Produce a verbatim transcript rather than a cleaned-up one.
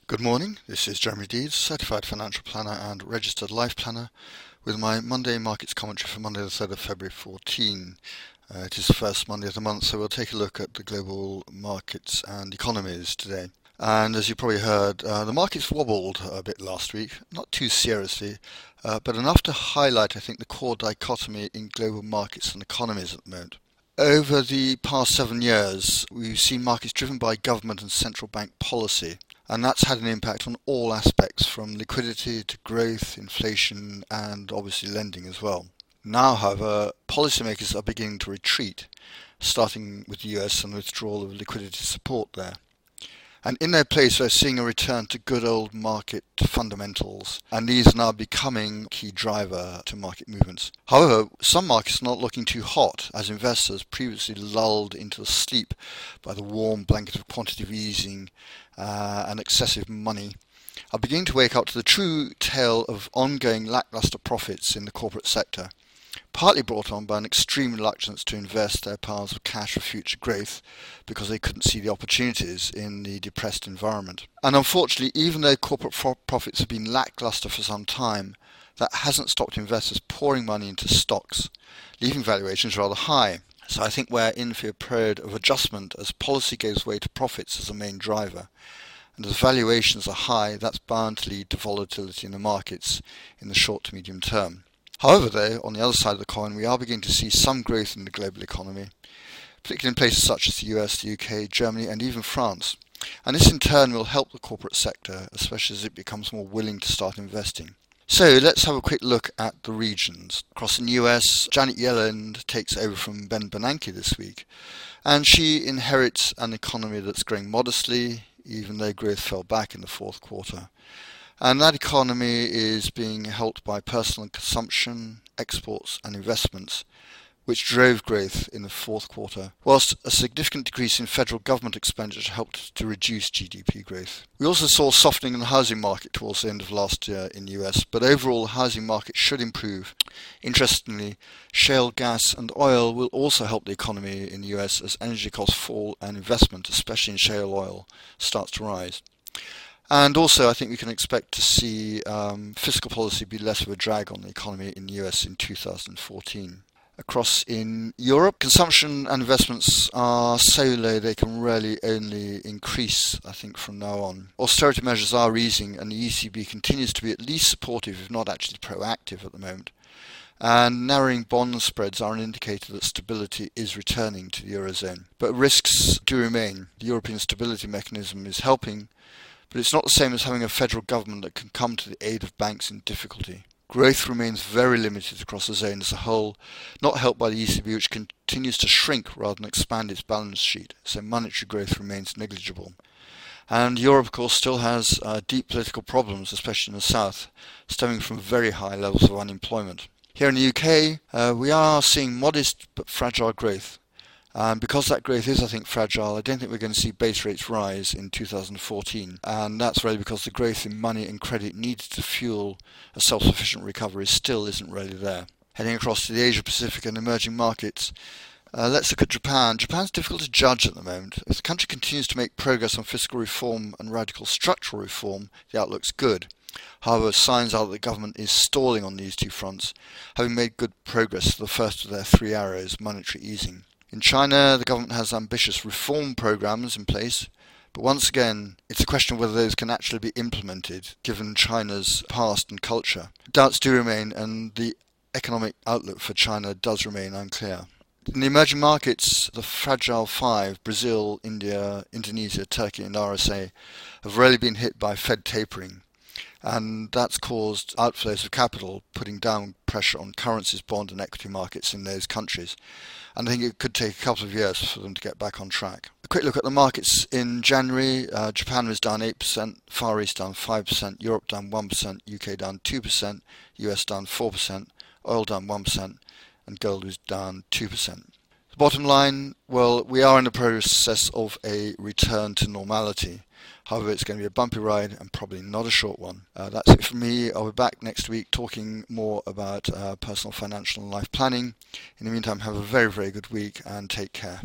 Good morning, this is Jeremy Deeds, Certified Financial Planner and Registered Life Planner, with my Monday Markets Commentary for Monday the third of February fourteen. Uh, it is the first Monday of the month, so we'll take a look at the global markets and economies today. And as you probably heard, uh, the markets wobbled a bit last week, not too seriously, uh, but enough to highlight, I think, the core dichotomy in global markets and economies at the moment. Over the past seven years, we've seen markets driven by government and central bank policy, and that's had an impact on all aspects, from liquidity to growth, inflation, and obviously lending as well. Now, however, policymakers are beginning to retreat, starting with the U S and the withdrawal of liquidity support there. And in their place, we're seeing a return to good old market fundamentals, and these are now becoming a key driver to market movements. However, some markets are not looking too hot, as investors, previously lulled into sleep by the warm blanket of quantitative easing uh, and excessive money, are beginning to wake up to the true tale of ongoing lackluster profits in the corporate sector, partly brought on by an extreme reluctance to invest their piles of cash for future growth because they couldn't see the opportunities in the depressed environment. And unfortunately, even though corporate profits have been lackluster for some time, that hasn't stopped investors pouring money into stocks, leaving valuations rather high. So I think we're in for a period of adjustment as policy gives way to profits as a main driver. And as valuations are high, that's bound to lead to volatility in the markets in the short to medium term. However, though, on the other side of the coin, we are beginning to see some growth in the global economy, particularly in places such as the U S, the U K, Germany, and even France. And this in turn will help the corporate sector, especially as it becomes more willing to start investing. So let's have a quick look at the regions. Across in the U S, Janet Yellen takes over from Ben Bernanke this week, and she inherits an economy that's growing modestly, even though growth fell back in the fourth quarter. And that economy is being helped by personal consumption, exports and investments, which drove growth in the fourth quarter, whilst a significant decrease in federal government expenditure helped to reduce G D P growth. We also saw softening in the housing market towards the end of last year in the U S, but overall the housing market should improve. Interestingly, shale gas and oil will also help the economy in the U S as energy costs fall and investment, especially in shale oil, starts to rise. And also, I think we can expect to see um, fiscal policy be less of a drag on the economy in the U S in two thousand fourteen. Across in Europe, consumption and investments are so low they can really only increase, I think, from now on. Austerity measures are easing, and the E C B continues to be at least supportive, if not actually proactive at the moment. And narrowing bond spreads are an indicator that stability is returning to the Eurozone. But risks do remain. The European Stability Mechanism is helping, but it's not the same as having a federal government that can come to the aid of banks in difficulty. Growth remains very limited across the zone as a whole, not helped by the E C B, which continues to shrink rather than expand its balance sheet, so monetary growth remains negligible. And Europe, of course, still has uh, deep political problems, especially in the south, stemming from very high levels of unemployment. Here in the U K, uh, we are seeing modest but fragile growth. And because that growth is, I think, fragile, I don't think we're going to see base rates rise in two thousand fourteen. And that's really because the growth in money and credit needed to fuel a self-sufficient recovery still isn't really there. Heading across to the Asia-Pacific and emerging markets, uh, let's look at Japan. Japan's difficult to judge at the moment. If the country continues to make progress on fiscal reform and radical structural reform, the outlook's good. However, signs are that the government is stalling on these two fronts, having made good progress to the first of their three arrows, monetary easing. In China, the government has ambitious reform programs in place, but once again, it's a question of whether those can actually be implemented, given China's past and culture. Doubts do remain, and the economic outlook for China does remain unclear. In the emerging markets, the fragile five, Brazil, India, Indonesia, Turkey and R S A, have really been hit by Fed tapering. And that's caused outflows of capital, putting down pressure on currencies, bond and equity markets in those countries. And I think it could take a couple of years for them to get back on track. A quick look at the markets in January. Uh, Japan was down eight percent, Far East down five percent, Europe down one percent, U K down two percent, U S down four percent, oil down one percent, and gold was down two percent. The bottom line, well, we are in the process of a return to normality. However, it's going to be a bumpy ride and probably not a short one. Uh, that's it for me. I'll be back next week talking more about uh, personal, financial and life planning. In the meantime, have a very, very good week and take care.